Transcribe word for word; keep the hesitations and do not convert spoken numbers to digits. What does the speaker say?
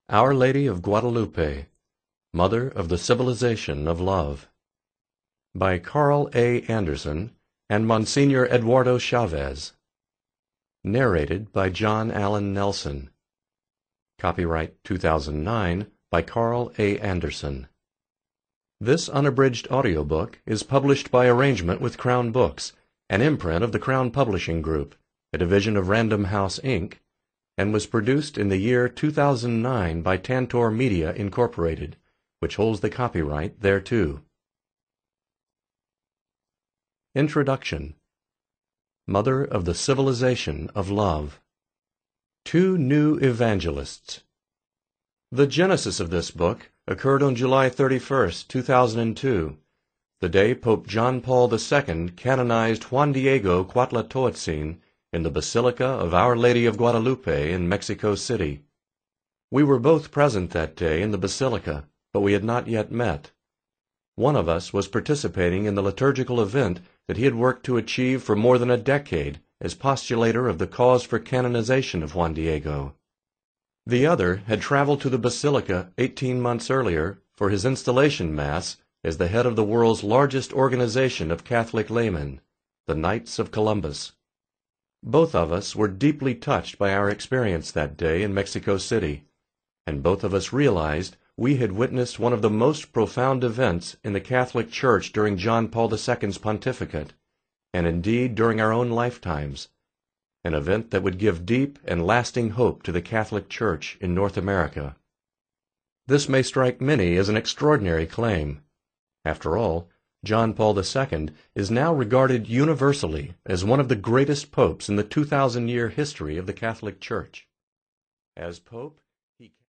Our Lady of Guadalupe, Mother of the Civilization of Love, by Carl A. Anderson and Monsignor Eduardo Chavez. Narrated by John Allen Nelson. Copyright two thousand nine by Carl A. Anderson. This unabridged audiobook is published by arrangement with Crown Books, an imprint of the Crown Publishing Group, a division of Random House, Incorporated, and was produced in the year two thousand nine by Tantor Media, Incorporated, which holds the copyright thereto. Introduction. Mother of the Civilization of Love. Two New Evangelists. The genesis of this book occurred on July thirty-first, two thousand two, the day Pope John Paul the Second canonized Juan Diego Cuautla-Toatzin in the Basilica of Our Lady of Guadalupe in Mexico City. We were both present that day in the Basilica, but we had not yet met. One of us was participating in the liturgical event that he had worked to achieve for more than a decade as postulator of the cause for canonization of Juan Diego. The other had traveled to the Basilica eighteen months earlier for his installation Mass as the head of the world's largest organization of Catholic laymen, the Knights of Columbus. Both of us were deeply touched by our experience that day in Mexico City, and both of us realized we had witnessed one of the most profound events in the Catholic Church during John Paul the Second's pontificate, and indeed during our own lifetimes, an event that would give deep and lasting hope to the Catholic Church in North America. This may strike many as an extraordinary claim. After all, John Paul the Second is now regarded universally as one of the greatest popes in the two thousand year history of the Catholic Church. As Pope,